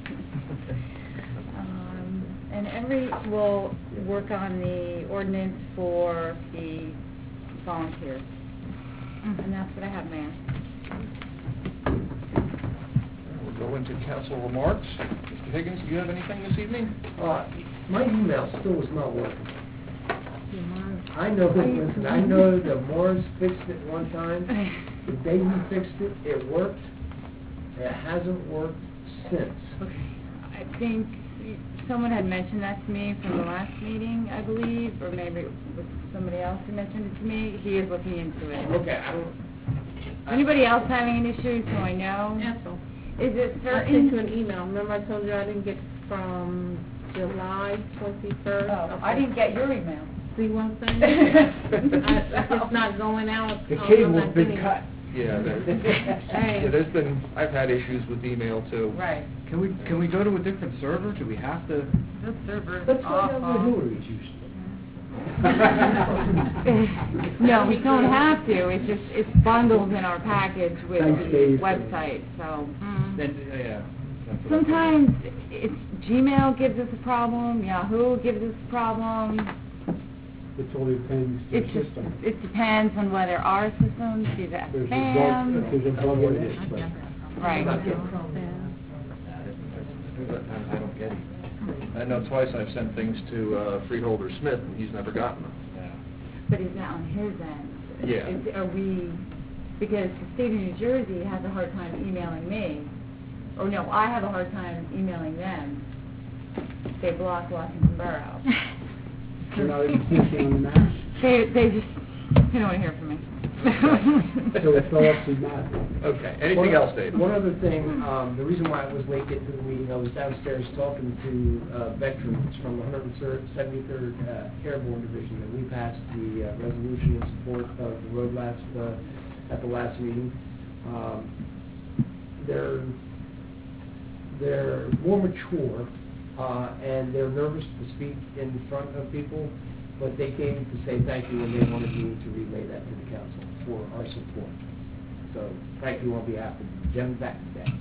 Um, and every, we'll work on the ordinance for the volunteers. And that's what I have, Mayor. We'll go into council remarks. Mister Higgins, do you have anything this evening? Uh, my email still is not working. I know, listen, I know that Morris fixed it one time. The day he fixed it, it worked. It hasn't worked since. Okay. I think someone had mentioned that to me from the last meeting, I believe, or maybe it was somebody else who mentioned it to me. He is looking into it. Okay, I don't... Anybody else having an issue, so I know? Ethel. Is it I certain? sent you an email. Remember I told you I didn't get from July twenty-first? Oh, I didn't get your email. See what I'm saying? I- If it's not going out. The I'm cable's not been getting it. cut. Yeah, there, Hey. yeah, there's been, I've had issues with email too. Right. Can we, can we go to a different server? Do we have to? This server is Let's find out what awful. Hillary's used No, we don't have to. It's just, it's bundled in our package with Thanks, the Dave. website, so. Then, uh, yeah. that's what I Sometimes it's Gmail gives us a problem, Yahoo gives us a problem. It totally depends on It the just, system. it depends on whether our system sees that There's a bug, if spam. there's a bug in it. Right. I I don't get it. I know twice I've sent things to uh, Freeholder Smith, and he's never gotten them. But is that on his end? Yeah. Is, are we, because the state of New Jersey has a hard time emailing me. Or no, I have a hard time emailing them. They block Washington Borough. You're not even thinking on the map. They, they just, they don't want to hear from me. So it's all up to that. Okay, anything One- else, Dave? One other thing, um, the reason why I was late getting to the meeting, I was downstairs talking to, uh, veterans from the one hundred seventy-third, uh, Airborne Division, and we passed the, uh, resolution in support of the road last, uh, at the last meeting. Um, they're, they're more mature, uh, and they're nervous to speak in front of people, but they came to say thank you, and they wanted me to relay that to the council for our support. So, thank you on behalf of Jim Vets.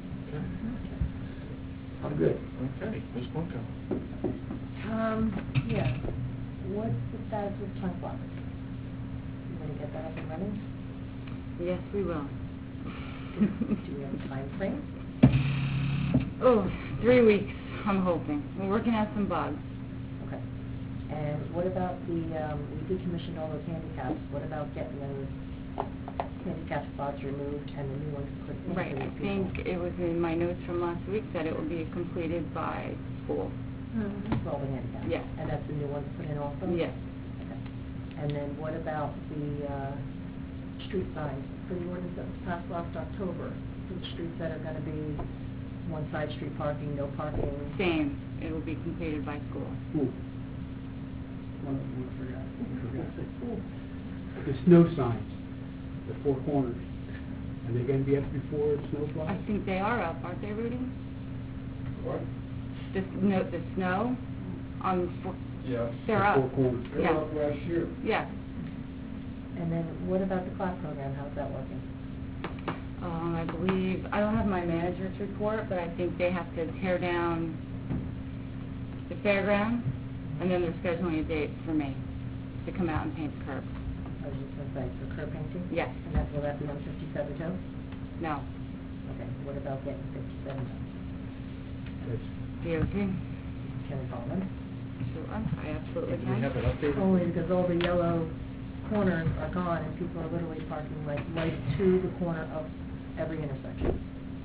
I'm good. Okay, Miz Blanco. Um, yeah, what's the status of Chunk Block? You want to get that up and running? Yes, we will. Do we have a time frame? Oh, three weeks, I'm hoping. We're working out some bugs. Okay. And what about the, um, we decommissioned all those handicaps, what about getting those handicap spots removed and the new ones put in for Right, I these people? think it was in my notes from last week that it will be completed by school. For all the handicaps? Yeah. And that's the new ones put in also? Yes. Okay. And then what about the, uh, street signs for the ordinance that was passed last October? For the streets that are gonna be one side street parking, no parking? Same, it will be completed by school. Ooh. One of them, I forgot, I forgot. The snow signs, the four corners, are they gonna be up before it snow flies? I think they are up, aren't they, Rudy? What? The snow, the snow on, four- Yeah. they're The up. four corners. Yeah. last year. Yeah. And then what about the class program, how's that working? Um, I believe, I don't have my manager's report, but I think they have to tear down the fairground, and then they're scheduling a date for me to come out and paint the curb. I was just gonna say, for curb painting? Yes. And that, will that be on fifty-seven too? No. Okay, what about getting fifty-seven done? That's D O T. Can I call them? Sure, I absolutely Do we have can. it updated? Only because all the yellow corners are gone and people are literally parking like right to the corner of every intersection.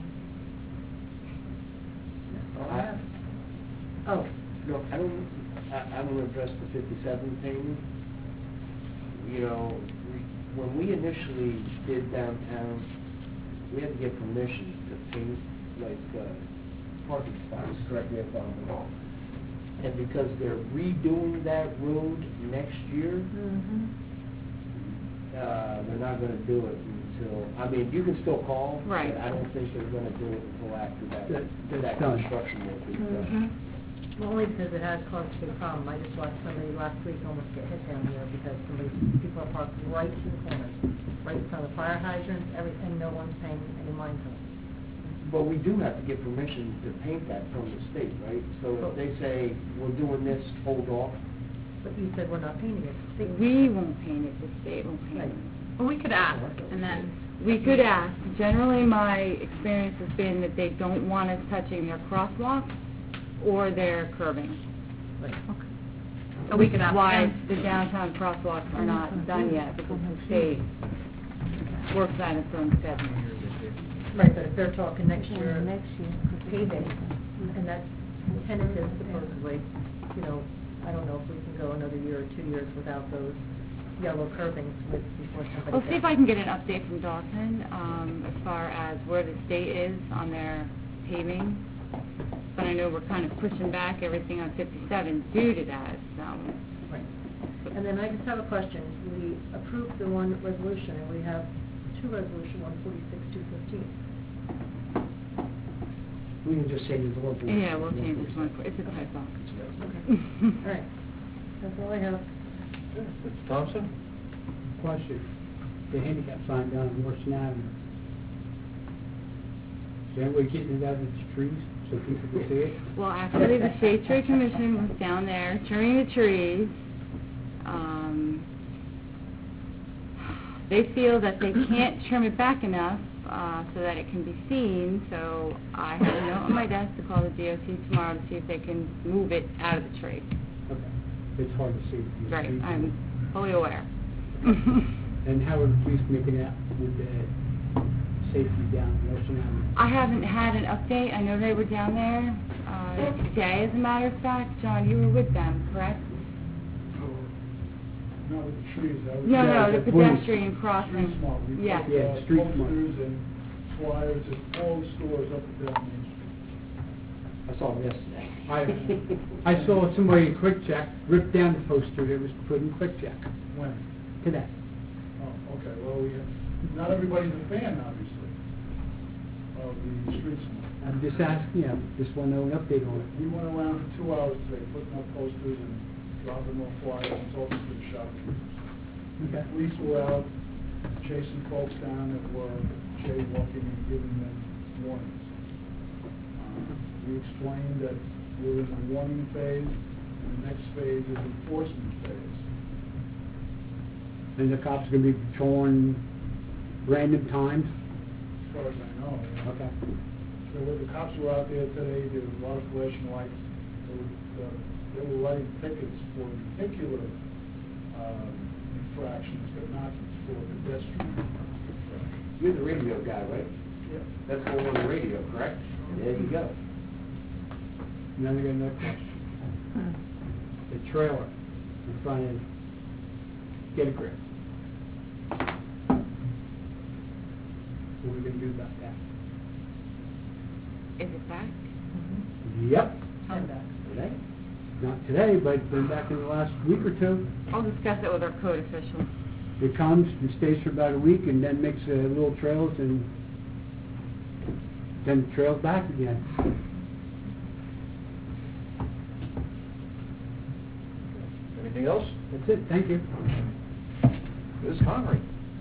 That's all I have. Oh, No, I don't, I, I don't address the fifty-seven payment. You know, we- when we initially did downtown, we had to get permission to paint, like, uh, parking spots, correct me if I'm wrong. And because they're redoing that road next year, mm-hmm. uh, they're not gonna do it until, I mean, you can still call. Right. But I don't think they're gonna do it until after that, That- that's that done. construction work is Mhm. done. Well, only because it has caused a big problem. I just watched somebody last week almost get hit down here because somebody, people are parked right to the corners, right in front of the fire hydrants, everything, no one's paying any mind to it. But we do have to get permission to paint that from the state, right? So if they say, we're doing this, hold off, But you said we're not painting it. The state- We won't paint it, the state will paint Right. it. Well, we could ask, and then, We could ask. Generally, my experience has been that they don't want us touching their crosswalks or their curbing. Right. so we could Which is ask why them. the downtown crosswalks are not done yet, because the state works on its own schedule. Right, but if they're talking next year, next year, paving, and that's tentative supposedly, you know, I don't know if we can go another year or two years without those yellow curbings with, before somebody. I'll see if I can get an update from Dawson, um, as far as where the state is on their paving. But I know we're kind of pushing back everything on fifty-seven due to that, so. Right. And then I just have a question. We approved the one resolution, and we have two resolution, one forty-six, two fifteen. we can just say there's one. for- Yeah, we'll change this one, it's a typo. All right. That's all I have. Mister Thompson? Question, the handicap sign down on Washington Avenue. Is there any way of getting it out of the trees so people can see it? Well, actually, the Shade Tree Commission was down there trimming the trees. Um, they feel that they can't trim it back enough, uh, so that it can be seen, so I have a note on my desk to call the D O T tomorrow to see if they can move it out of the tree. Okay, it's hard to see. Right, I'm fully aware. And how are the police making out with the safety down on Washington Avenue? I haven't had an update. I know they were down there, uh, today, as a matter of fact. John, you were with them, correct? Not with the trees, I was. No, Yeah, no, the the police. pedestrian crossing. Street smart. We Yes. put, Yeah, uh, street smart. posters and flyers at all the stores up and down Main Street. I saw them yesterday. I, I saw somebody in Quick Check rip down the poster that was put in Quick Check When? today. Oh, okay, well, we have, not everybody's a fan, obviously, of the street smart. I'm just asking, you know, just want to know an update on it. We went around for two hours today, putting up posters and dropping off flyers and talking to the shopkeepers. Okay. Police were out chasing folks down that were jaywalking and giving them warnings. Uh, We explained that we're in the warning phase, and the next phase is enforcement phase. And the cops are going to be patrolling random times? As far as I know. Okay. So when the cops were out there today, there was a lot of flashing lights. They were, uh, they were writing tickets for vehicular um, infractions, but not for pedestrian infractions. You're the radio guy, right? Yeah. That's going on the radio, correct? There you go. Now I got another question. The trailer in front of Get a Grip. What are we going to do about that? Is it back? Yep. Come back. Today? Not today, but it's been back in the last week or two. I'll discuss it with our code official. It comes and stays for about a week and then makes uh, little trails and then trails back again. Anything else? That's it, thank you. Miz Connery?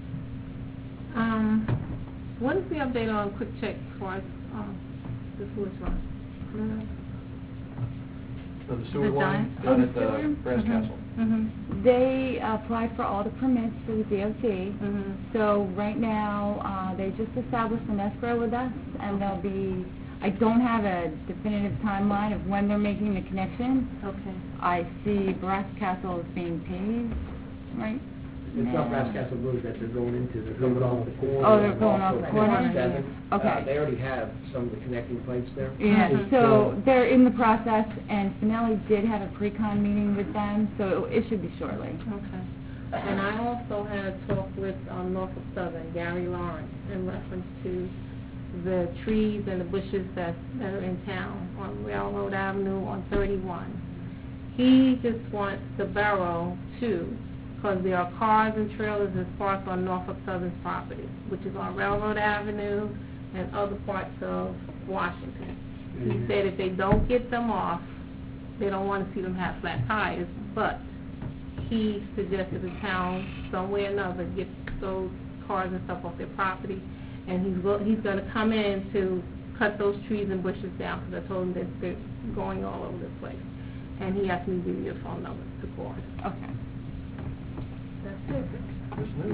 Um, what is the update on Quick Check for us, um, the sewage line? For the Is sewer it line done? down Oh, at the the sewer? Brass Mhm. Castle. Mm-hmm. They applied for all the permits through the D O T. Mm-hmm. So right now, uh, they just established an escrow with us, and they'll be I don't have a definitive timeline of when they're making the connection. Okay. I see Brass Castle is being paved, right? It's not now. Brass Castle Road that they're going into, they're coming off the corner. Oh, they're going off the of corner? seven. Okay. Uh, They already have some of the connecting plates there. Yeah, Mhm. so they're in the process, and Finelli did have a pre-con meeting with them, so it should be shortly. Okay. And I also had talked with um, Norfolk Southern, Gary Lawrence, in reference to the trees and the bushes that, that are in town on Railroad Avenue on thirty-one. He just wants the borough to, because there are cars and trailers that's parked on Norfolk Southern's property, which is on Railroad Avenue and other parts of Washington. He said if they don't get them off, they don't want to see them have flat tires, but he suggested the town, some way or another, get those cars and stuff off their property, and he's go, he's going to come in to cut those trees and bushes down, because I told him that they're going all over the place. And he asked me to give you a phone number to call. Okay. That's it. Ms. Newby.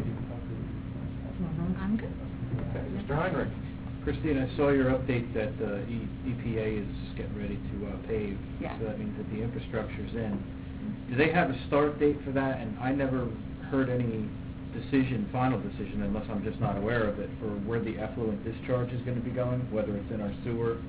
I'm good. Okay, Mister Heinrich. Christine, I saw your update that uh, E- EPA is getting ready to uh, pave. Yeah. So that means that the infrastructure's in. Do they have a start date for that? And I never heard any decision, final decision, unless I'm just not aware of it, for where the effluent discharge is going to be going, whether it's in our sewer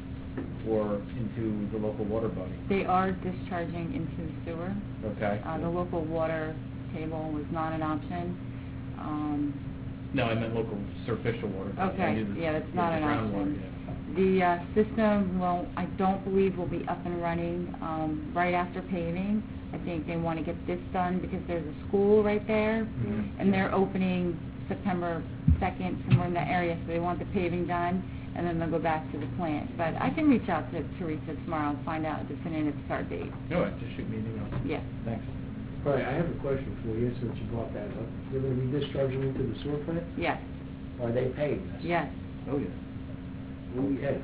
or into the local water body. They are discharging into the sewer. Okay. Uh, the local water table was not an option. Um, No, I meant local superficial water. body. I Okay, knew the- yeah, that's the not an groundwater, option. yeah. The uh, system will, I don't believe, will be up and running um, right after paving. I think they want to get this done because there's a school right there, Mhm. and they're opening September second, somewhere in that area, so they want the paving done, and then they'll go back to the plant. But I can reach out to Teresa tomorrow and find out a definitive start date. No, just shoot me an email. Yeah. Thanks. All right, I have a question for you, since you brought that up. They're going to be discharging into the sewer plant? Yes, Are they paying us? yes. Oh, yeah. Okay.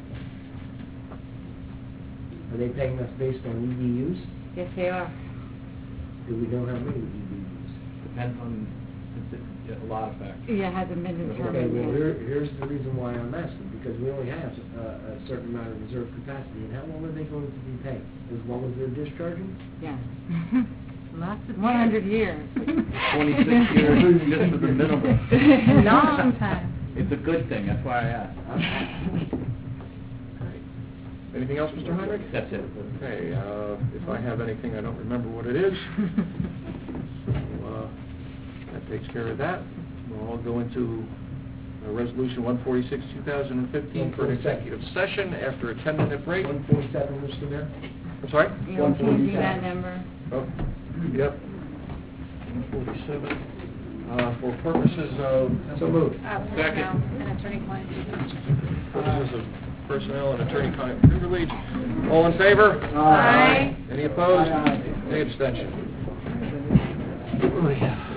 Are they paying us based on E D Us? Yes, they are. Do we know how many E D Us? Depends on it's- it's a lot of factors. Yeah, it hasn't been Okay, determined well, yet. here, here's the reason why I'm asking, because we only have uh, a certain amount of reserve capacity, and how long are they going to be paying? As long as they're discharging? Yes. Lots of One hundred years. twenty-six years just for the minimum. Long time. It's a good thing, that's why I asked. Okay. Anything else, Mister Heinrich? That's it. Okay, uh, if I have anything, I don't remember what it is. So, uh, that takes care of that. We'll all go into uh, Resolution one forty-six, two thousand fifteen for an executive session after a ten-minute break. one forty-seven, Mister Mayor? I'm sorry? You'll change that number. Oh, yep. one forty-seven, uh, for purposes of... So moved. Uh, Second. personnel and attorney-client. Purposes of personnel and attorney-client privilege. All in favor? Aye. Any opposed? Any abstention? Oh, yeah.